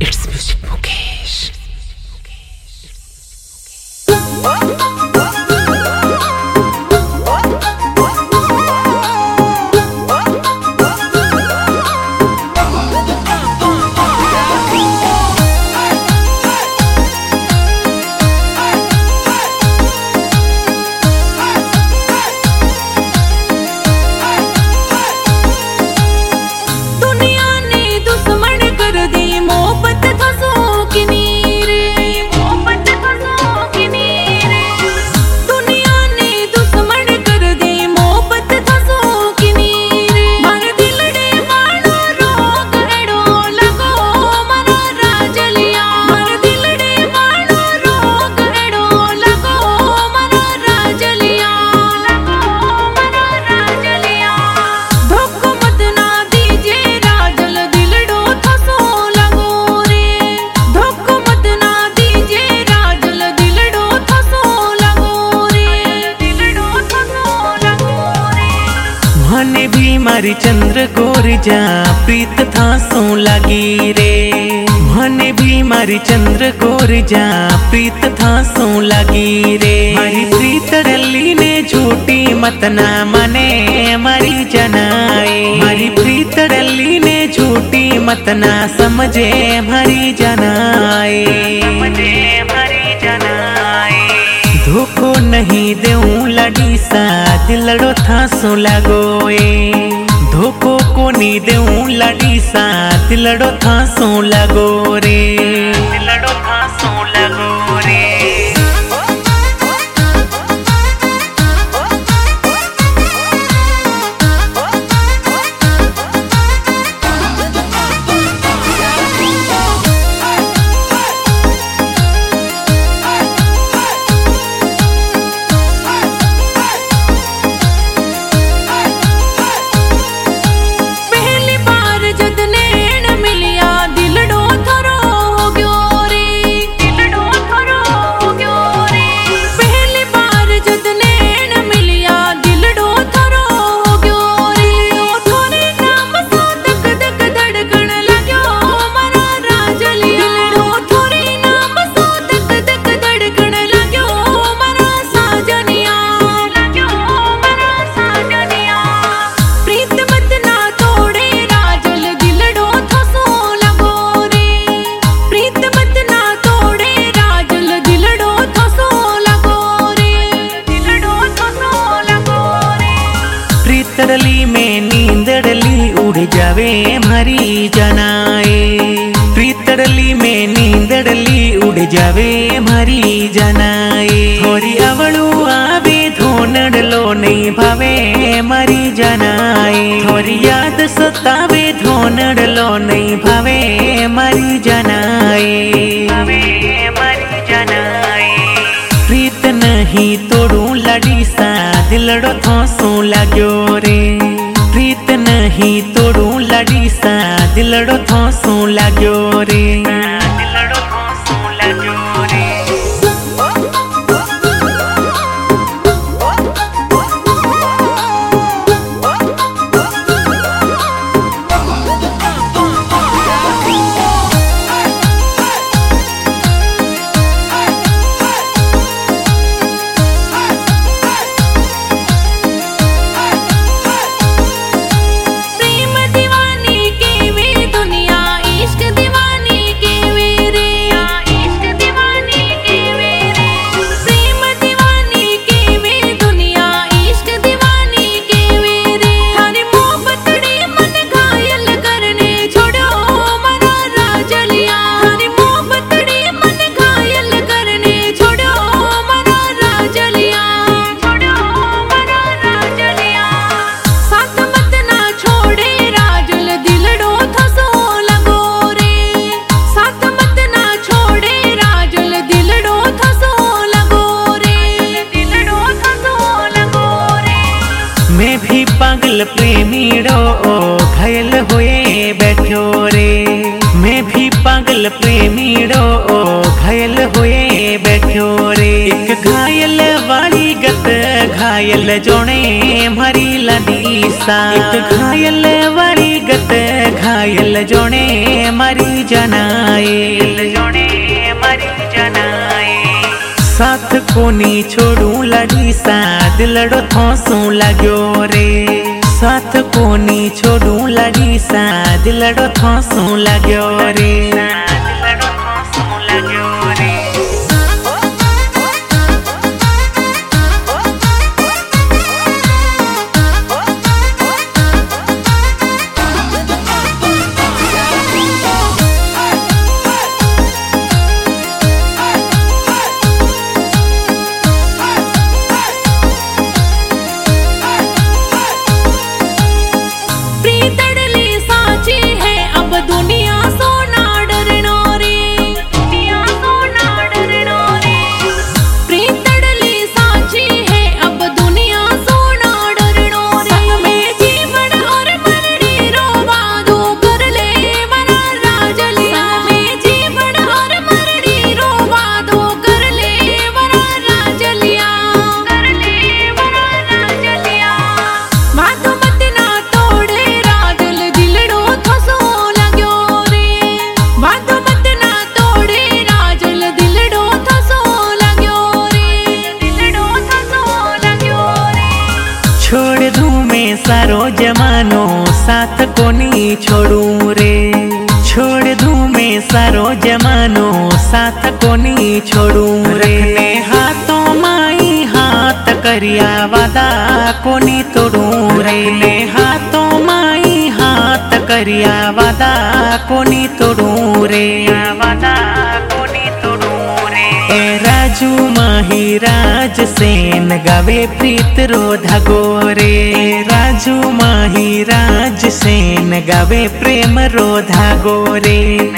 It's Music Mukesh. मने भी मारी चंद्र गोर जा प्रीत था सो लगी रे। मने भी मारी चंद्र गोर जा प्रीत था सो लगी रे। मारी प्रीत डली ने झूठी मत ना मने मारी जनाए। मारी प्रीत डली ने झूठी मत ना समझे मारी जनाए। धोखो नहीं देऊं लड़ी सा दिलड़ो था सो लगोए। धोखो को नहीं देऊं लड़ी सा दिलड़ो था सो लगो रे। दिलड़ो था सो लगो रे। प्रीतड़ली में नींदड़ली उड़ जावे मारी जनाए। प्रीतड़ली में नींदड़ली उड़ जावे मारी जनाए। थोड़ी अवळू आवे धोनड़लो नहीं भावे मारी जनाए। थोड़ी याद सतावे धोनड़लो नहीं भावे मारी जनाए। प्रीत नहीं तोड़ू लड़ी सा दिलड़ो थो सो लाग्यो रे। प्रीत नहीं तोड़ू लड़ी सा दिलड़ो थो सो लाग्यो रे। दिलड़ो थो सो लाग्यो रे। मैं भी पागल प्रेमीड़ो घायल होए बैठो रे। मैं भी पागल प्रेमीड़ो घायल होए बैठो रे। एक घायल वाली गत घायल जोने मारी लड़ी सा। एक घायल वाली गत घायल एल जोणे मारी जनाए साथ कोनी छोड़ू लड़ी सा दिलड़ो थोसू लाग्यो रे साथ कोनी छोड़ू लड़ी सा दिलड़ो थोसू लाग्यो रे छोड़ दूं मैं सारो जमानो साथ कोनी छोड़ू रे छोड़ दूं मैं सारो जमानो साथ कोनी छोड़ू रे हाथों माई हाथ करिया वादा कोनी तोड़ू रे हाथों माई हाथ करिया वादा कोनी तोड़ू रे वादा कोनी तोड़ू रे राजू माही राज सेन गावे प्रीत रो धागो रे राजू माही राज सेन गावे प्रेम रो धागो रे।